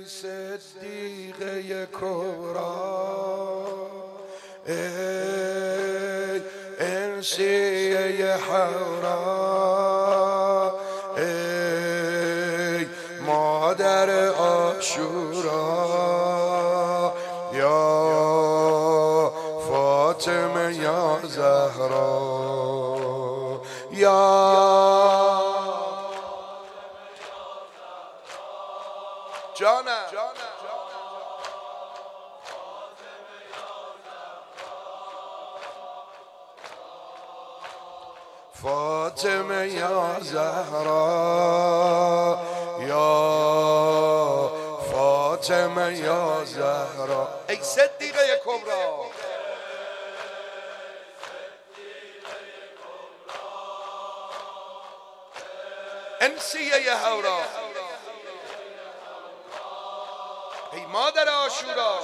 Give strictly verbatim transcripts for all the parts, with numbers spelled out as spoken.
صدیقه کبرا، ای انسیه حورا، ای مادر عاشورا، یا فاطمه یا زهرا، یا جانم فاطمه یا زهرا، یا فاطمه یا زهرا، ای صدیقه کبرا، انسیه حورا، ای مادر عاشورا،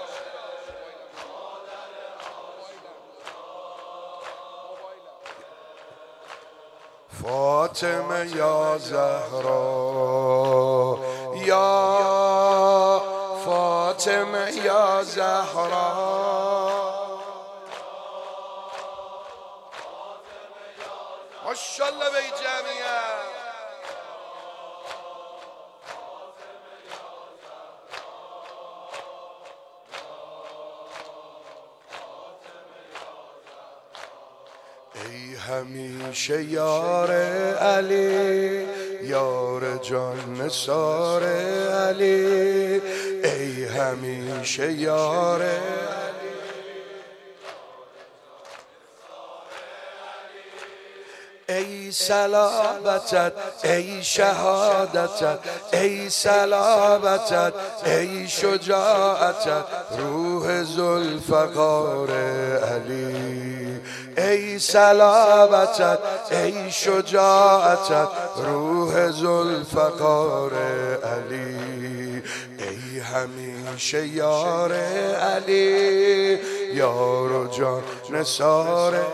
فاطمه یا زهرا، یا فاطمه یا زهرا، ماشاءالله به جمعیه. ای همیشه یار علی، یار جان نثار علی، ای همیشه یار علی، ای صلابتت، ای شهادتت، ای صلابتت، ای شجاعتت، روح ذوالفقار علی، ای صلابتت، ای شجاعتت، روح ذوالفقار علی، ای همیشه یار علی، یار و جان نثار،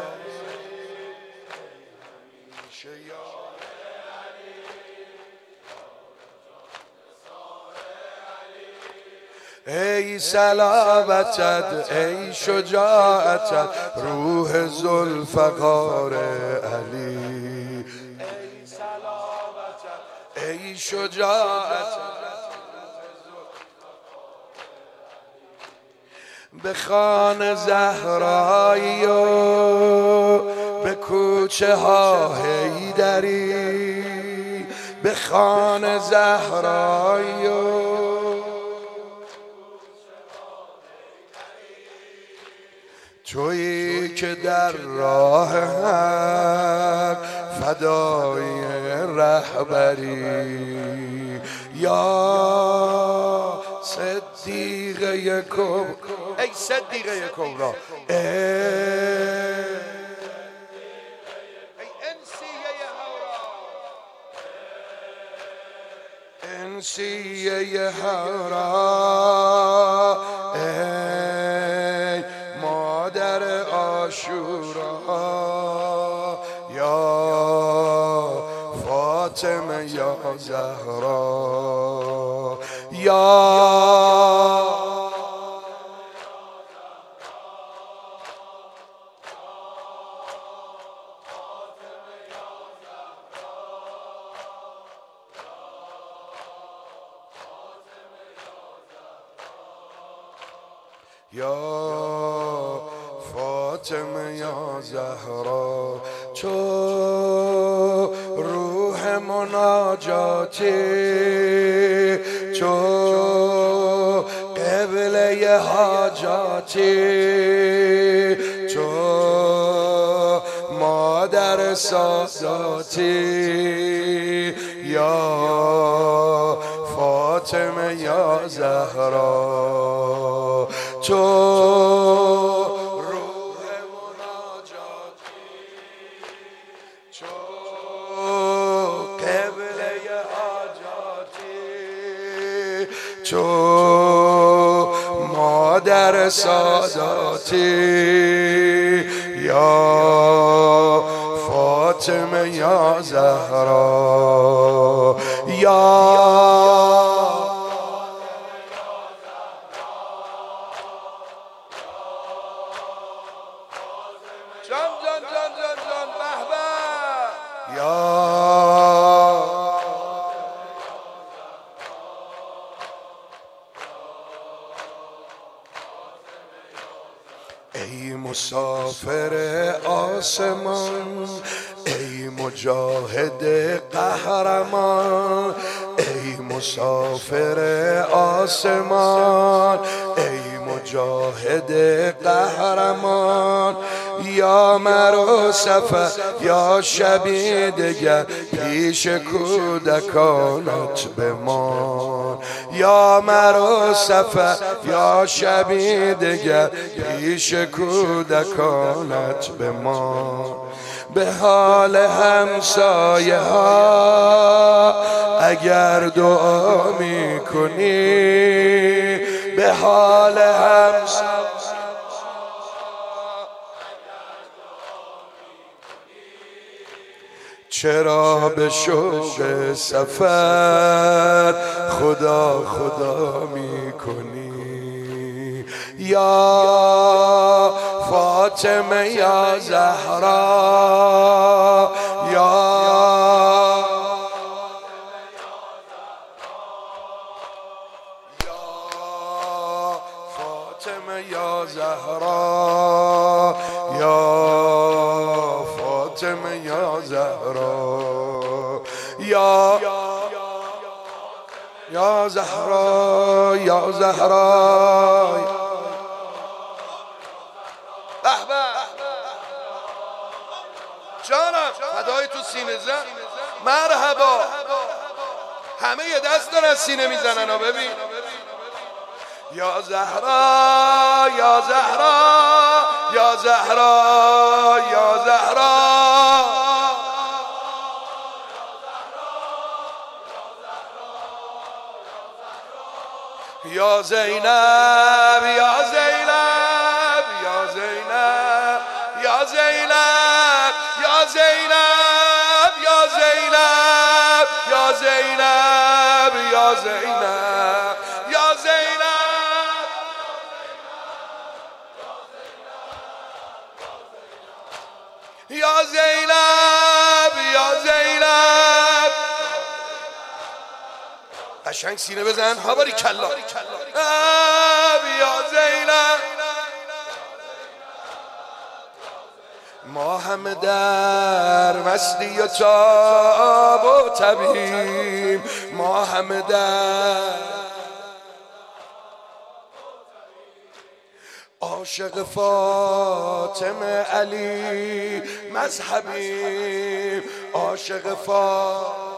ای صلابتت، ای شجاعتت، روح ذوالفقار علی، ای صلابتت، ای شجاعتت، به خانه زهرایی و به کوچه ها حیدری، به خانه زهرایی و تویی که در راه حق فدای رهبری، یا صدیقه کبرا، ای صدیقه کبرا، ای انسیه حورا، انسیه حورا، ای مادر عاشورا، یا فاطمه یا زهرا، یا یا فاطمه یا زهرا، چو روح مناجاتی، چو قبله حاجاتی، چو مادر ساداتی، یا فاطمه یا زهرا، تو روح مناجاتی، تو قبله حاجاتی، تو مادر ساداتی، یا فاطمه یا زهرا، یا مسافر آسمان، ای مجاهد قهرمان، ای مسافر آسمان، ای مجاهد قهرمان. یا مرا سفر یا شبی دگر پیش کودکانت بمان، یا مرا سفر یا شبی دگر پیش کودکانت بمان. به حال همسایه ها اگر دعا می کنی، به حال همسایه چرا به شوق سفر خدا خدا می کنی؟ یا فاطمه یا زهرا، یا فاطمه یا زهرا، یا فاطمه یا زهرا، یا یا زهرا، یا زهرا. به به جانم فدای تو سینه زن، مرحبا. همه یه دست دارن سینه میزنن ها، ببین. یا زهرا یا زهرا یا زهرا یا زهرا، یا زینب یا زینب یا زینب یا زینب یا زینب یا زینب یا زینب یا زینب یا زینب یا زینب یا زینب. قشنگ سینه بزن ها، باری کلا. یا زینب. ما همه در مستی و تاب و طبیم، ما همه در عاشق فاطمه علی مذهبیم، عاشق فاطمه.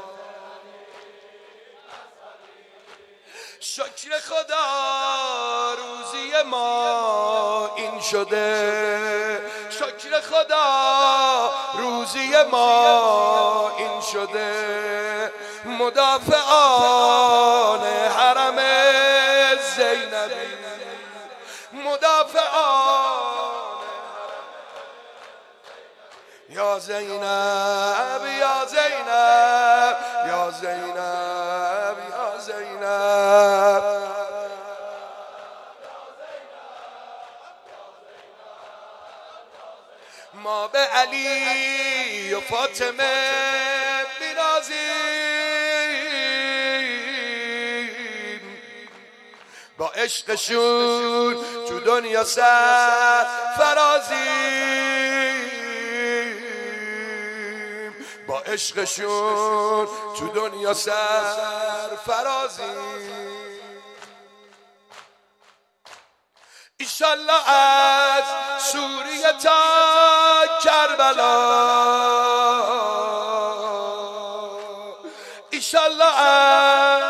شکر خدا روزی ما این شده، شکر خدا روزی ما این شده. مدافعان حرم زینبی، مدافعان یا زینب یا زینب یا زینب یا زینب. ما به علی و فاطمه می‌نازیم، با عشقشون تو دنیا سر فرازیم، با عشقشون تو دنیا سر فرازیم. ایشالله از سوریه تا کربلا، ایشالله از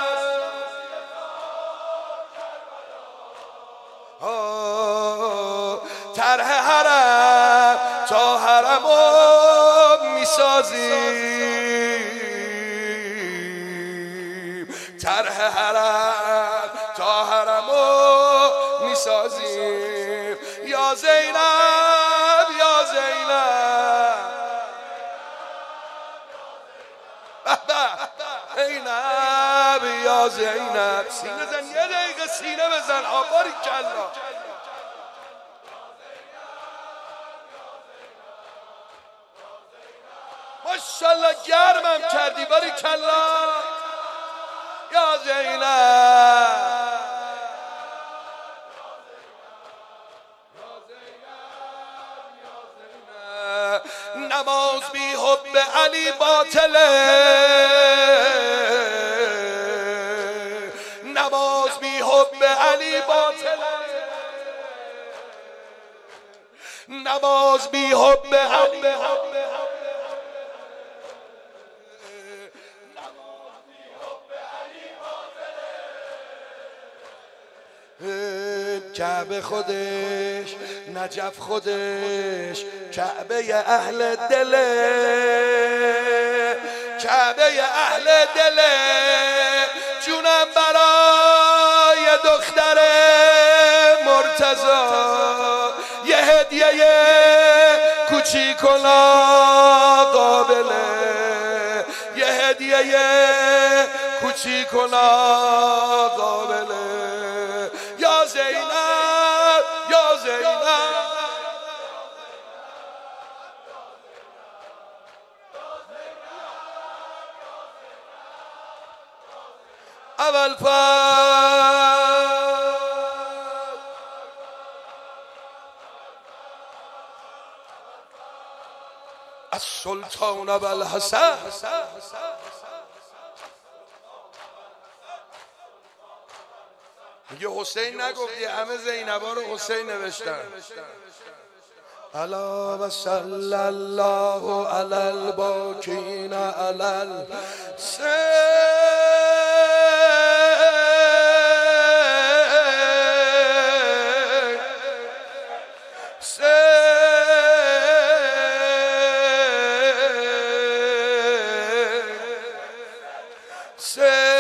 طرح حرم تا حرمو میسازیم، طرح حرم تا حرمو میسازیم. یا زینب یا زینب، زینب یا زینب. سینه زن یه دقیقه، سینه بزن آباری کلا. ماشالله گرمم کردی باری کلا. یا زینب باطله، نماز بی حب علی باطله، نماز بی حب علی کعبه خودش، نجف خودش، کعبه اهل دله، کعبه اهل دله، جونم برای دختر مرتضی، یه هدیه کوچیک و ناقابله، یه هدیه کوچیک و ناقابله. یا زینب یا زینب اول فرد السلطان ابوالحسن، میگه حسین نگفتی، همه زینبا رو حسین نوشتن. الا و صلی الله علی الباکین علی الحسین. Say